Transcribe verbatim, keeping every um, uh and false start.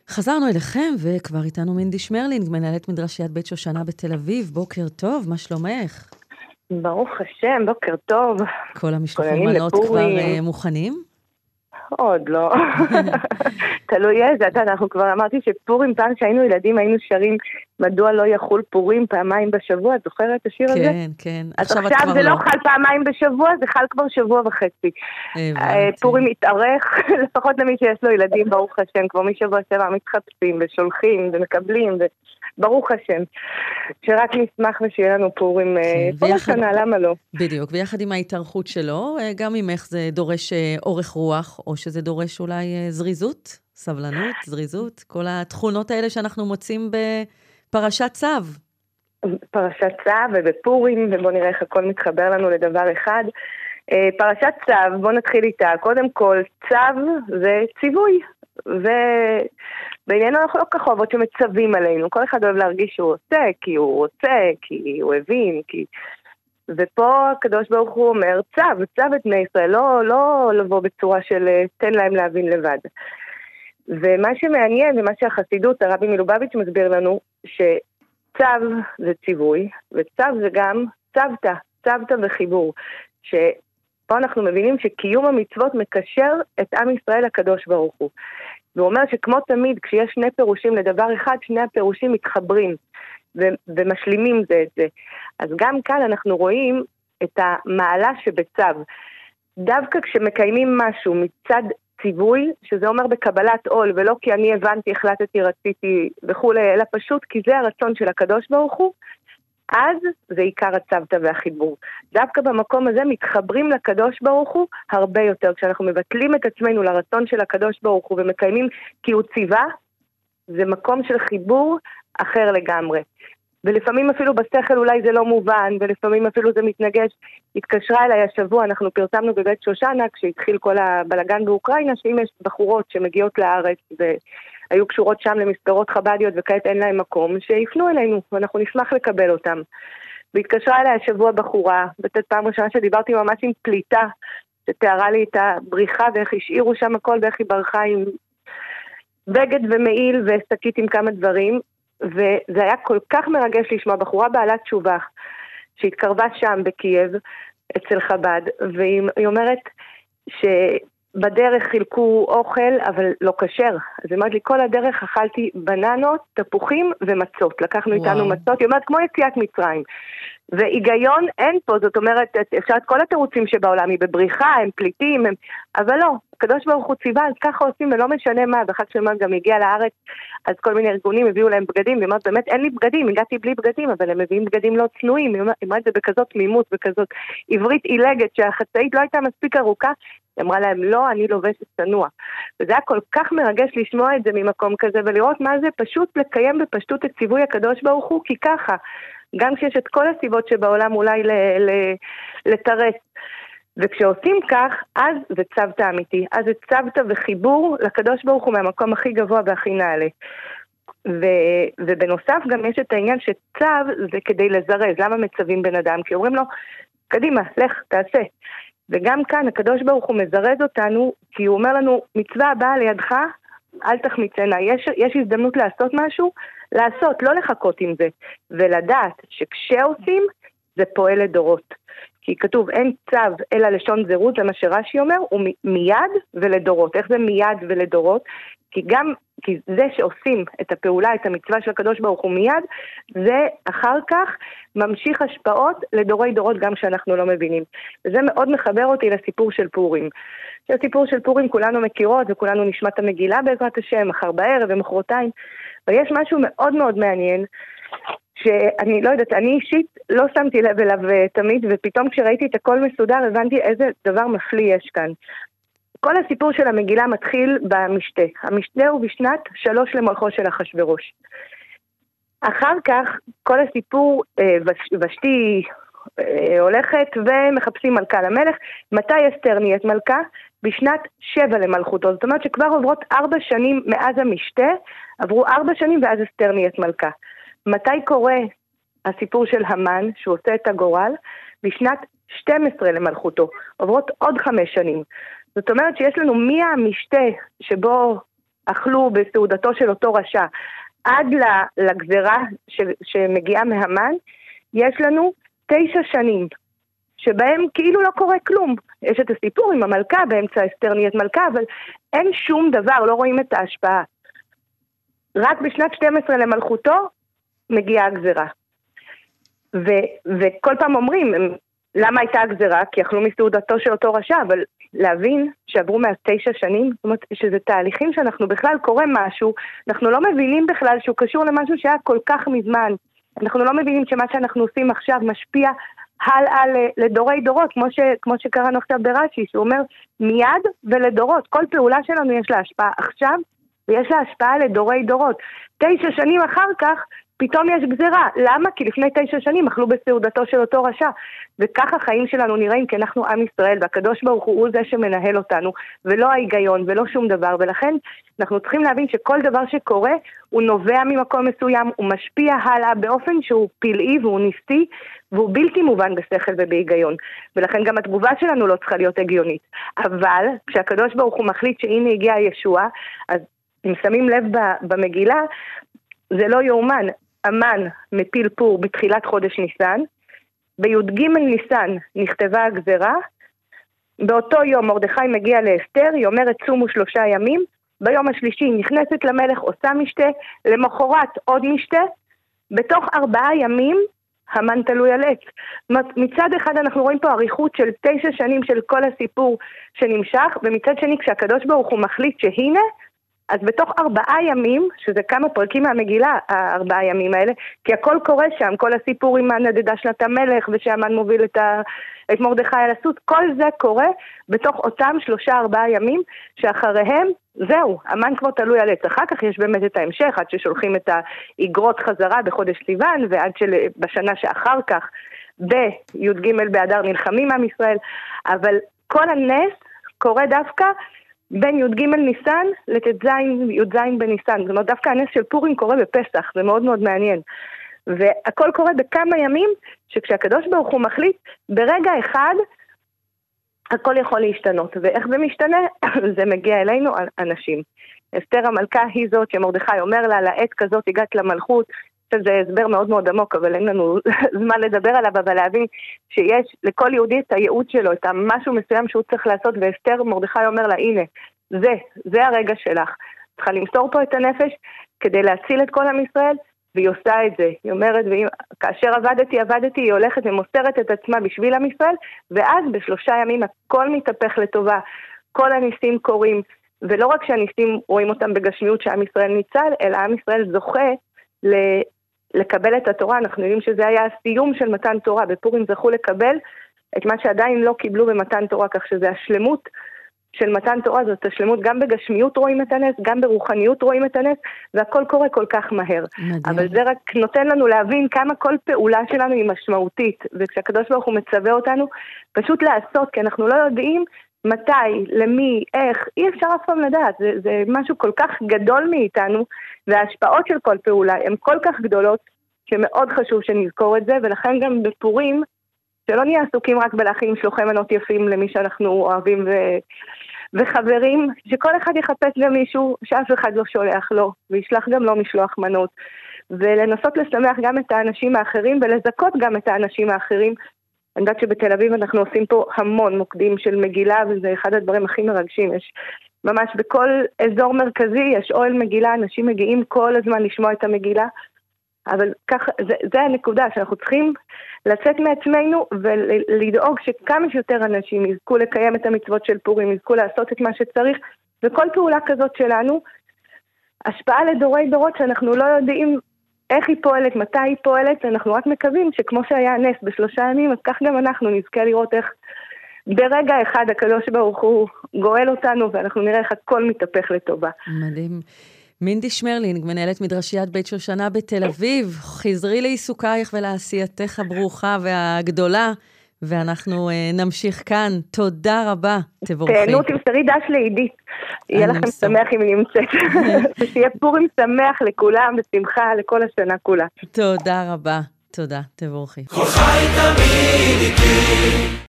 חזרנו אליכם, וכבר איתנו מינדי שמרלינג, מנהלת מדרשיית בית שושנה בתל אביב. בוקר טוב, מה שלומך? ברוך השם, בוקר טוב. כל המשלוחים מנות כבר uh, מוכנים? עוד לא. תלוי איזה, אנחנו כבר אמרתי שפורים, פעם שהיינו ילדים היינו שרים מדוע לא יחול פורים פעמיים בשבוע, את זוכרת את השיר הזה? כן, כן. אז עכשיו, עכשיו זה לא חל פעמיים בשבוע, זה חל כבר שבוע וחצי. פורים מתארך, לפחות למי שיש לו ילדים, ברוך השם, כבר משבוע שבע מתחפשים ושולחים ומקבלים, ברוך השם. שרק נשמח ושיהיה לנו פורים כל השנה, למה לא? בדיוק, ויחד עם ההתארכות שלו, גם ממך זה דורש אורך רוח, או שזה דורש אולי זריזות, סבלנות, זריזות, כל התכונות האלה שאנחנו מוצאים בפרשת צו. פרשת צו ובפורים, ובוא נראה איך הכל מתחבר לנו לדבר אחד. פרשת צו, בוא נתחיל איתה. קודם כל, צו זה ציווי, ובעניינו אנחנו לא כך אוהבות שמצווים עלינו. כל אחד אוהב להרגיש שהוא עושה, כי הוא רוצה, כי הוא הבין, כי... ופה הקדוש ברוך הוא אומר, צו, צו את בני ישראל, לא, לא לבוא בצורה של תן להם להבין לבד. ומה שמעניין, ומה שהחסידות, הרבי מלובביץ' מסביר לנו, שצו זה ציווי, וצו זה גם צוותא, צוותא וחיבור, שפה אנחנו מבינים שקיום המצוות מקשר את עם ישראל הקדוש ברוך הוא. והוא אומר שכמו תמיד, כשיש שני פירושים לדבר אחד, שני הפירושים מתחברים, ו- ומשלימים זה את זה. אז גם כאן אנחנו רואים את המעלה שבצו. דווקא כשמקיימים משהו מצד ציווי, שזה אומר בקבלת עול, ולא כי אני הבנתי, החלטתי, רציתי וכו', אלא פשוט כי זה הרצון של הקדוש ברוך הוא, אז זה עיקר הצוותא והחיבור. דווקא במקום הזה מתחברים לקדוש ברוך הוא הרבה יותר. כשאנחנו מבטלים את עצמנו לרצון של הקדוש ברוך הוא ומקיימים כי הוא ציווה, זה מקום של חיבור אחר לגמרי. ולפעמים אפילו בשכל אולי זה לא מובן, ולפעמים אפילו זה מתנגש. התקשרה אליי השבוע, אנחנו פרסמנו בבית שושנה, כשהתחיל כל הבלגן באוקראינה, שאם יש בחורות שמגיעות לארץ, והיו קשורות שם למסגרות חבדיות, וכעת אין להם מקום, שיפנו אלינו, ואנחנו נשמח לקבל אותם. והתקשרה אליי השבוע בחורה, ותת פעם ראשונה שדיברתי ממש עם פליטה, שתיארה לי את הבריחה, ואיך השאירו שם הכל, ואיך היא ברחה עם בגד ומעיל, וסקית עם כמה דברים, וזה היה כל כך מרגש לשמוע, בחורה בעלת תשובה שהתקרבה שם בקייב אצל חב"ד, והיא אומרת שבדרך חילקו אוכל אבל לא כשר. אז היא אומרת לי, כל הדרך אכלתי בננות, תפוחים ומצות, לקחנו וואו. איתנו מצות, היא אומרת כמו יציאת מצרים, והיגיון אין פה, זאת אומרת אפשר את כל התירוצים שבעולם, היא בבריחה, הם פליטים, הם... אבל לא, הקדוש ברוך הוא ציווה, אז ככה עושים ולא משנה מה, ואחר כשאומרת גם הגיע לארץ, אז כל מיני ארגונים הביאו להם בגדים, והיא אומרת באמת אין לי בגדים, הגעתי בלי בגדים, אבל הם מביאים בגדים לא צנועים, היא אומרת זה בכזאת תמימות, בכזאת עברית עילגת, שהחצאית לא הייתה מספיק ארוכה, היא אמרה להם לא, אני לובשת צנוע, וזה היה כל כך מרגש לשמוע את זה ממקום כזה, ולראות מה זה פשוט לקיים בפשטות את ציווי הקדוש ברוך הוא, כי ככה, גם כשיש את כל הסיבות שבעולם אולי לתרס, וכשעושים כך, אז זה צוותא אמיתי, אז זה צוותא וחיבור לקדוש ברוך הוא מהמקום הכי גבוה והכי נעלה. ו- ובנוסף גם יש את העניין שצו זה כדי לזרז, למה מצווים בן אדם? כי אומרים לו, קדימה, לך, תעשה. וגם כאן הקדוש ברוך הוא מזרז אותנו, כי הוא אומר לנו, מצווה הבאה לידך, אל תחמיצנה, יש, יש הזדמנות לעשות משהו, לעשות, לא לחכות עם זה, ולדעת שכשעושים, זה פועל לדורות. כי כתוב אין צו אלא לשון זירוז, זה מה שרש"י אומר, הוא מיד ולדורות. איך זה מיד ולדורות? כי גם, כי זה שעושים את הפעולה, את המצווה של הקדוש ברוך הוא מיד, זה אחר כך ממשיך השפעות לדורי דורות גם שאנחנו לא מבינים. וזה מאוד מחבר אותי לסיפור של פורים. שהסיפור של פורים כולנו מכירות וכולנו נשמע את המגילה בעזרת השם, מחר בערב ומחרתיים. ויש משהו מאוד מאוד מעניין, שאני לא יודעת, אני אישית לא שמתי לב אליו תמיד, ופתאום כשראיתי את הכל מסודר הבנתי איזה דבר מפליא יש כאן. כל הסיפור של המגילה מתחיל במשתה. המשתה הוא בשנת שלוש למלכו של אחשוורוש. אחר כך כל הסיפור ושתי הולכת ומחפשים מלכה למלך. מתי אסתר נהיית מלכה? בשנת שבע למלכותו. זאת אומרת שכבר עוברות ארבע שנים מאז המשתה, עברו ארבע שנים ואז אסתר נהיית מלכה. מתי קורה הסיפור של המן, שהוא עושה את הגורל? בשנת שתים עשרה למלכותו. עוברות עוד חמש שנים. זאת אומרת שיש לנו מהמשתה שבו אכלו בסעודתו של אותו רשע, עד לגזרה ש, שמגיעה מהמן, יש לנו תשע שנים, שבהם כאילו לא קורה כלום. יש את הסיפור עם המלכה, באמצע אסתר נהיית מלכה, אבל אין שום דבר, לא רואים את ההשפעה. רק בשנת שתים עשרה למלכותו מגיעה הגזרה. ו- וכל פעם אומרים, למה הייתה הגזרה? כי אכלו מסעודתו של אותו רשע, אבל להבין שעברו מהתשע שנים, זאת אומרת שזה תהליכים שאנחנו בכלל קורה משהו, אנחנו לא מבינים בכלל שהוא קשור למשהו שהיה כל כך מזמן. אנחנו לא מבינים שמה שאנחנו עושים עכשיו משפיע הלאה לדורי דורות, כמו, ש, כמו שקראנו עכשיו ברש"י, שהוא אומר מיד ולדורות. כל פעולה שלנו יש לה השפעה עכשיו, ויש לה השפעה לדורי דורות. תשע שנים אחר כך, פתאום יש גזירה. למה? כי לפני תשע שנים אכלו בסעודתו של אותו רשע. וככה החיים שלנו נראים, כי אנחנו עם ישראל, והקדוש ברוך הוא הוא זה שמנהל אותנו, ולא ההיגיון, ולא שום דבר. ולכן אנחנו צריכים להבין שכל דבר שקורה, הוא נובע ממקום מסוים, הוא משפיע הלאה באופן שהוא פלאי והוא ניסי, והוא בלתי מובן בשכל ובהיגיון. ולכן גם התגובה שלנו לא צריכה להיות הגיונית. אבל כשהקדוש ברוך הוא מחליט שהנה הגיעה הישועה, אז אם שמים לב במגילה, זה לא יאומן. המן מפיל פור בתחילת חודש ניסן, בי"ג ניסן נכתבה הגזרה, באותו יום מרדכי מגיע לאסתר, היא אומרת צומו שלושה ימים, ביום השלישי היא נכנסת למלך, עושה משתה, למחרת עוד משתה, בתוך ארבעה ימים המן תלוי על עץ. מצד אחד אנחנו רואים פה אריכות של תשע שנים של כל הסיפור שנמשך, ומצד שני כשהקדוש ברוך הוא מחליט שהנה, אז בתוך ארבעה ימים, שזה כמה פרקים מהמגילה, הארבעה ימים האלה, כי הכל קורה שם, כל הסיפור עם הנדדה שנת המלך, ושהמן מוביל את, ה, את מרדכי על הסוס, כל זה קורה בתוך אותם שלושה ארבעה ימים, שאחריהם, זהו, המן כבר תלוי על עץ. אחר כך יש באמת את ההמשך, עד ששולחים את האגרות חזרה בחודש סיוון, ועד שבשנה שאחר כך, בי"ג באדר נלחמים עם ישראל, אבל כל הנס קורה דווקא, בין י"ג ניסן לט"ז י"ז בניסן. זאת אומרת, דווקא הנס של פורים קורה בפסח, זה מאוד מאוד מעניין. והכל קורה בכמה ימים, שכשהקדוש ברוך הוא מחליט, ברגע אחד, הכל יכול להשתנות. ואיך זה משתנה? זה מגיע אלינו, אנשים. אסתר המלכה היא זאת שמרדכי אומר לה, לעת כזאת הגעת למלכות, שזה הסבר מאוד מאוד עמוק, אבל אין לנו זמן לדבר עליו, אבל להבין שיש לכל יהודי את הייעוד שלו, את המשהו מסוים שהוא צריך לעשות, ואסתר מרדכי אומר לה, הנה, זה, זה הרגע שלך. צריכה למסור פה את הנפש כדי להציל את כל עם ישראל, והיא עושה את זה. היא אומרת, כאשר עבדתי, עבדתי, היא הולכת ומוסרת את עצמה בשביל עם ישראל, ואז בשלושה ימים הכל מתהפך לטובה, כל הניסים קורים, ולא רק שהניסים רואים אותם בגשמיות שעם ישראל ניצל, אלא עם ישראל זוכה ל... לקבל את התורה. אנחנו יודעים שזה היה הסיום של מתן תורה, בפורים זכו לקבל את מה שעדיין לא קיבלו במתן תורה, כך שזה השלמות של מתן תורה, זאת השלמות, גם בגשמיות רואים את הנס, גם ברוחניות רואים את הנס, והכל קורה כל כך מהר. מדהים. אבל זה רק נותן לנו להבין כמה כל פעולה שלנו היא משמעותית, וכשהקדוש ברוך הוא מצווה אותנו, פשוט לעשות, כי אנחנו לא יודעים מתי, למי, איך, אי אפשר אף פעם לדעת, זה, זה משהו כל כך גדול מאיתנו, וההשפעות של כל פעולה הן כל כך גדולות, שמאוד חשוב שנזכור את זה, ולכן גם בפורים, שלא נהיה עסוקים רק בלהכין משלוחי מנות יפים למי שאנחנו אוהבים ו... וחברים, שכל אחד יחפש גם מישהו שאף אחד לא שולח לו, וישלח גם לו משלוח מנות, ולנסות לשמח גם את האנשים האחרים, ולזכות גם את האנשים האחרים. אני יודעת שבתל אביב אנחנו עושים פה המון מוקדים של מגילה, וזה אחד הדברים הכי מרגשים. יש ממש בכל אזור מרכזי יש אוהל מגילה, אנשים מגיעים כל הזמן לשמוע את המגילה, אבל ככה, זה, זה הנקודה שאנחנו צריכים לצאת מעצמנו ולדאוג שכמה שיותר אנשים יזכו לקיים את המצוות של פורים, יזכו לעשות את מה שצריך, וכל פעולה כזאת שלנו, השפעה לדורי דורות שאנחנו לא יודעים איך היא פועלת, מתי היא פועלת, אנחנו רק מקווים שכמו שהיה נס בשלושה ימים, אז כך גם אנחנו נזכה לראות איך ברגע אחד הקדוש ברוך הוא גואל אותנו, ואנחנו נראה איך הכל מתהפך לטובה. מדהים. מינדי שמרלינג, מנהלת מדרשיית בית שושנה בתל אביב, חזרי לעיסוקייך ולעשייתך הברוכה והגדולה, ואנחנו uh, נמשיך כאן. תודה רבה, תבורכי. תהנו, תמסרי דש לעידית. יהיה לכם שמח אם היא נמצאת. ושיהיה פורים שמח לכולם, ושמחה לכל השנה כולה. תודה רבה. תודה, תבורכי. כל חי תמיד איתי.